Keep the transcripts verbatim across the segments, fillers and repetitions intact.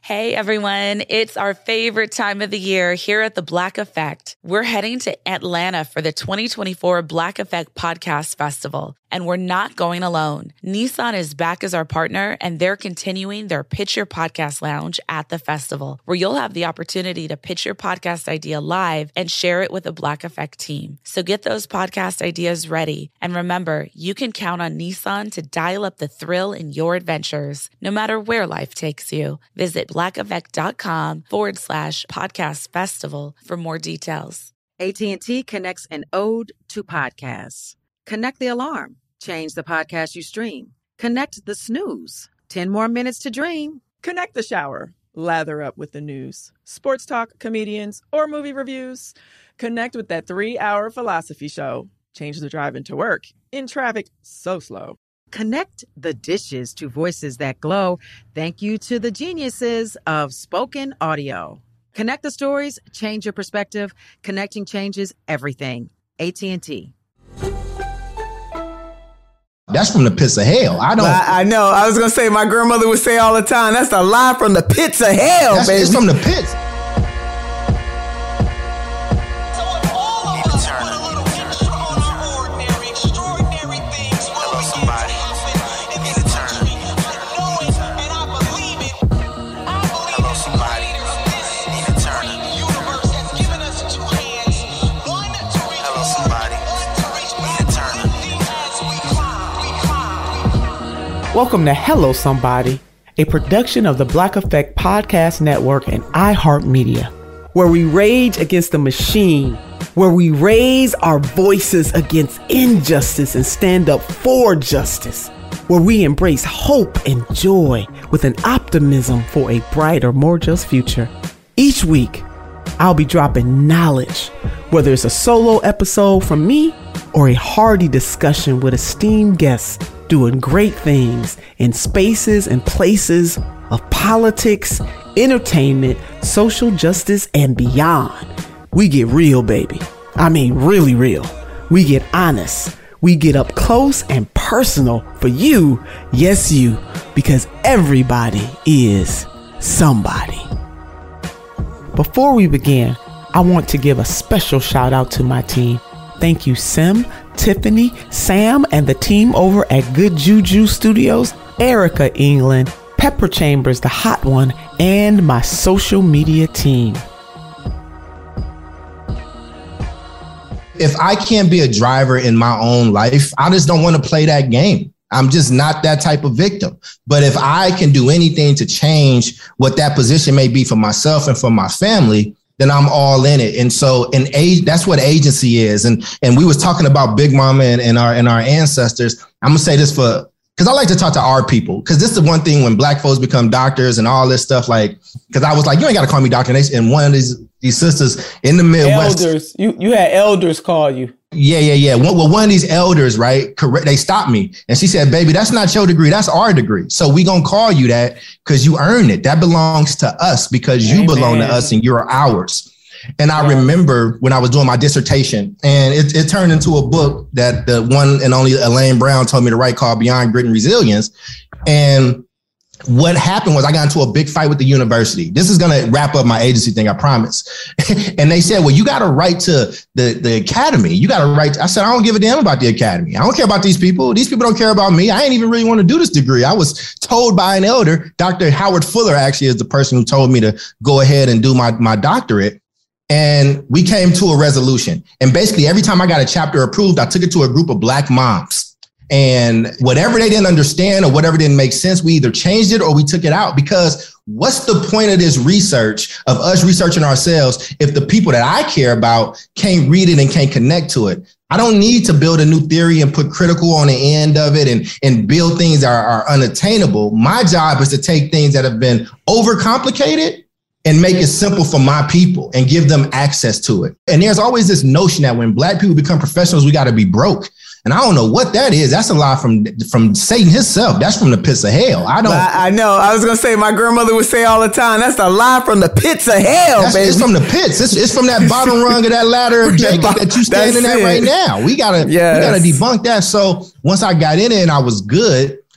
Hey everyone, it's our favorite time of the year here at The Black Effect. We're heading to Atlanta for the twenty twenty-four Black Effect Podcast Festival, and we're not going alone. Nissan is back as our partner, and they're continuing their Pitch Your Podcast Lounge at the festival, where you'll have the opportunity to pitch your podcast idea live and share it with the Black Effect team. So get those podcast ideas ready, and remember, you can count on Nissan to dial up the thrill in your adventures, no matter where life takes you. Visit blackeffect.com forward slash podcast festival for more details. A T and T connects an ode to podcasts. Connect the alarm. Change the podcast you stream. Connect the snooze. ten more minutes to dream. Connect the shower. Lather up with the news. Sports talk, comedians, or movie reviews. Connect with that three-hour philosophy show. Change the drive into work. In traffic so slow. Connect the dishes to voices that glow. Thank you to the geniuses of spoken audio. Connect the stories, change your perspective. Connecting changes everything. A T and T. That's from the pits of hell. I don't. I, I know. I was gonna say my grandmother would say all the time. That's a lie from the pits of hell, that's, baby. It's from the pits. Welcome to Hello Somebody, a production of the Black Effect Podcast Network and iHeartMedia, where we rage against the machine, where we raise our voices against injustice and stand up for justice, where we embrace hope and joy with an optimism for a brighter, more just future. Each week, I'll be dropping knowledge, whether it's a solo episode from me or a hearty discussion with esteemed guests doing great things in spaces and places of politics, entertainment, social justice, and beyond. We get real, baby. I mean, really real. We get honest. We get up close and personal for you. Yes, you. Because everybody is somebody. Before we begin, I want to give a special shout out to my team. Thank you, Sim, Tiffany, Sam, and the team over at Good Juju Studios, Erica England, Pepper Chambers, the hot one, and my social media team. If I can't be a driver in my own life, I just don't want to play that game. I'm just not that type of victim. But if I can do anything to change what that position may be for myself and for my family, then I'm all in it. And so an age, that's what agency is. And and we was talking about Big Mama and, and our and our ancestors. I'm gonna say this for because I like to talk to our people, because this is the one thing when Black folks become doctors and all this stuff, like, because I was like, you ain't got to call me doctor. And, they, and one of these these sisters in the Midwest. Elders, you, you had elders call you. Yeah, yeah, yeah. One, well, one of these elders, right, correct, they stopped me. And she said, baby, that's not your degree. That's our degree. So we going to call you that because you earned it. That belongs to us because you Amen. Belong to us and you're ours. And I yeah. remember when I was doing my dissertation, and it, it turned into a book that the one and only Elaine Brown told me to write called Beyond Grit and Resilience. And what happened was I got into a big fight with the university. This is going to wrap up my agency thing, I promise. And they said, well, you got to write to the, the academy. You got to write. I said, I don't give a damn about the academy. I don't care about these people. These people don't care about me. I ain't even really want to do this degree. I was told by an elder, Doctor Howard Fuller actually is the person who told me to go ahead and do my, my doctorate. And we came to a resolution. And basically, every time I got a chapter approved, I took it to a group of Black moms. And whatever they didn't understand or whatever didn't make sense, we either changed it or we took it out. Because what's the point of this research, of us researching ourselves, if the people that I care about can't read it and can't connect to it? I don't need to build a new theory and put critical on the end of it and, and build things that are, are unattainable. My job is to take things that have been overcomplicated and make it simple for my people and give them access to it. And there's always this notion that when Black people become professionals, we got to be broke. And I don't know what that is. That's a lie from from Satan himself. That's from the pits of hell. I don't. I, I know. I was going to say, my grandmother would say all the time, that's a lie from the pits of hell, that's, baby. It's from the pits. It's, it's from that bottom rung of that ladder of Jacob that you standing at right now. We got to yeah, we got to debunk that. So once I got in it and I was good,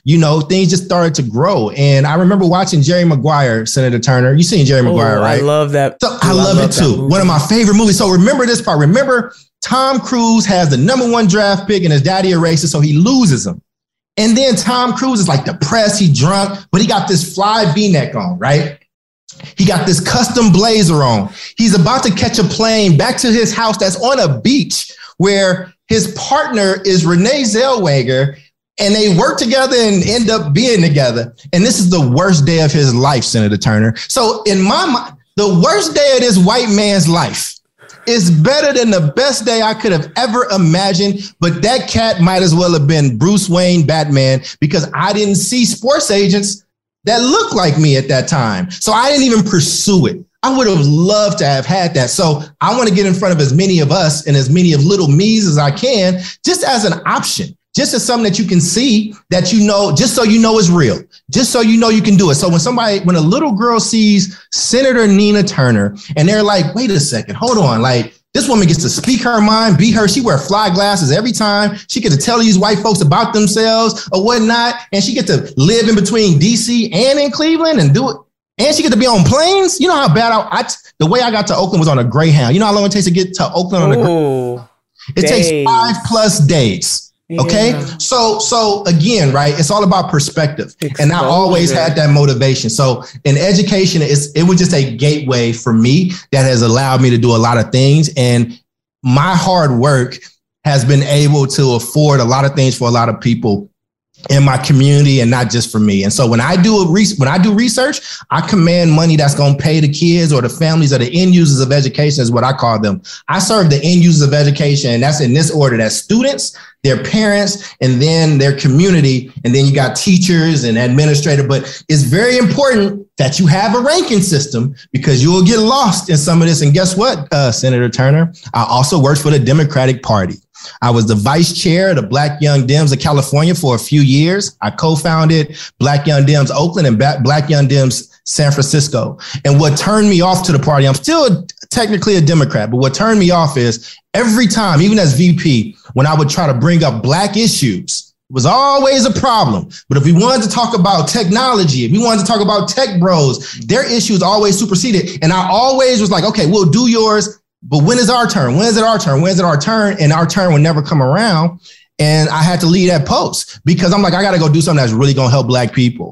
you know, things just started to grow. And I remember watching Jerry Maguire, Senator Turner. You seen Jerry Maguire, oh, right? I love that. So I, I love, love it too. One of my favorite movies. So remember this part. Remember, Tom Cruise has the number one draft pick and his daddy a racist, so he loses him. And then Tom Cruise is like depressed, he drunk, but he got this fly V-neck on, right? He got this custom blazer on. He's about to catch a plane back to his house that's on a beach where his partner is Renee Zellweger, and they work together and end up being together. And this is the worst day of his life, Senator Turner. So in my mind, the worst day of this white man's life is better than the best day I could have ever imagined. But that cat might as well have been Bruce Wayne, Batman, because I didn't see sports agents that looked like me at that time. So I didn't even pursue it. I would have loved to have had that. So I want to get in front of as many of us and as many of little me's as I can, just as an option, just as something that you can see, that you know, just so you know it's real, just so you know you can do it. So when somebody, when a little girl sees Senator Nina Turner and they're like, wait a second, hold on, like, this woman gets to speak her mind, be her. She wear fly glasses every time. She gets to tell these white folks about themselves or whatnot. And she gets to live in between D C and in Cleveland and do it. And she get to be on planes. You know how bad I, I the way I got to Oakland was on a Greyhound. You know how long it takes to get to Oakland on a Greyhound? It days. takes five plus days. Okay. Yeah. So, so again, right. It's all about perspective. Exposure. And I always had that motivation. So in education, it's, it was just a gateway for me that has allowed me to do a lot of things. And my hard work has been able to afford a lot of things for a lot of people in my community and not just for me. And so when I do a re- when I do research, I command money that's going to pay the kids or the families or the end users of education is what I call them. I serve the end users of education, and that's in this order. That's students, their parents, and then their community. And then you got teachers and administrators. But it's very important that you have a ranking system because you will get lost in some of this. And guess what, uh, Senator Turner? I also worked for the Democratic Party. I was the vice chair of the Black Young Dems of California for a few years. I co-founded Black Young Dems Oakland and Black Young Dems San Francisco. And what turned me off to the party, I'm still technically a Democrat, but what turned me off is every time, even as V P, when I would try to bring up Black issues, it was always a problem. But if we wanted to talk about technology, if we wanted to talk about tech bros, their issues always superseded. And I always was like, okay, we'll do yours. But when is our turn? When is it our turn? When is it our turn? And our turn would never come around. And I had to leave that post because I'm like, I got to go do something that's really going to help Black people.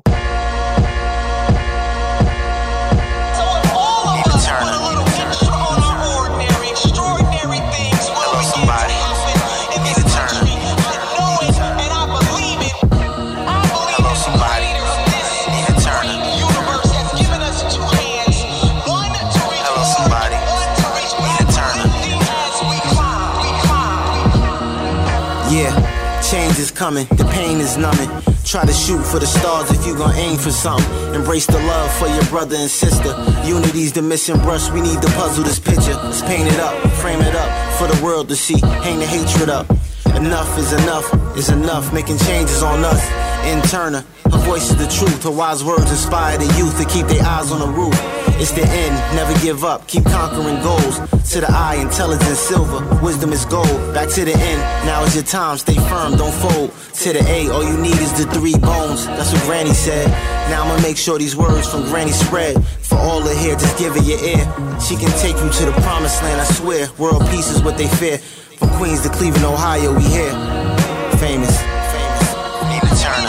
Change is coming, the pain is numbing. Try to shoot for the stars if you gon' aim for something. Embrace the love for your brother and sister. Unity's the missing brush, we need to puzzle this picture. Let's paint it up, frame it up for the world to see. Hang the hatred up. Enough is enough, is enough. Making changes on us. In Turner, her voice is the truth. Her wise words inspire the youth to keep their eyes on the roof. It's the end, never give up, keep conquering goals. To the eye, intelligence silver, wisdom is gold. Back to the end, now is your time, stay firm, don't fold. To the A, all you need is the three bones. That's what Granny said. Now I'ma make sure these words from Granny spread. For all the hair, just give it your ear. She can take you to the promised land, I swear. World peace is what they fear. From Queens to Cleveland, Ohio, we here. Famous. Nina Turner.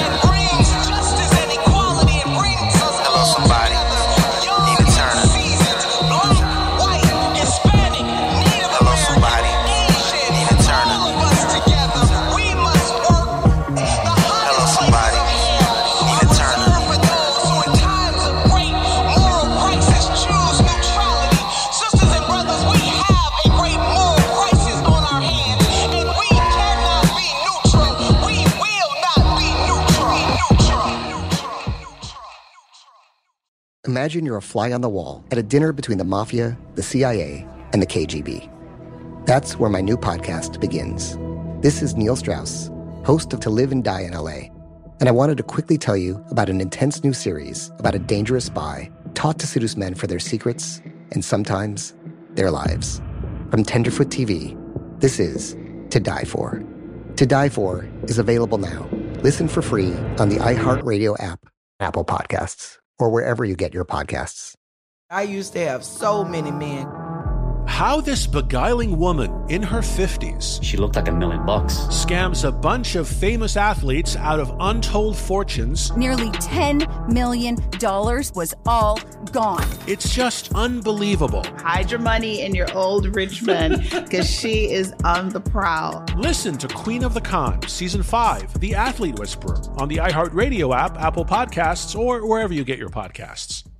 Imagine you're a fly on the wall at a dinner between the mafia, the C I A, and the K G B. That's where my new podcast begins. This is Neil Strauss, host of To Live and Die in L A, and I wanted to quickly tell you about an intense new series about a dangerous spy taught to seduce men for their secrets and sometimes their lives. From Tenderfoot T V, this is To Die For. To Die For is available now Listen for free on the iHeartRadio app, Apple Podcasts, or wherever you get your podcasts. I used to have so many men. How this beguiling woman in her fifties, she looked like a million bucks, scams a bunch of famous athletes out of untold fortunes. Nearly ten million dollars was all gone. It's just unbelievable. Hide your money in your old rich man, because she is on the prowl. Listen to Queen of the Con, Season five, The Athlete Whisperer, on the iHeartRadio app, Apple Podcasts, or wherever you get your podcasts.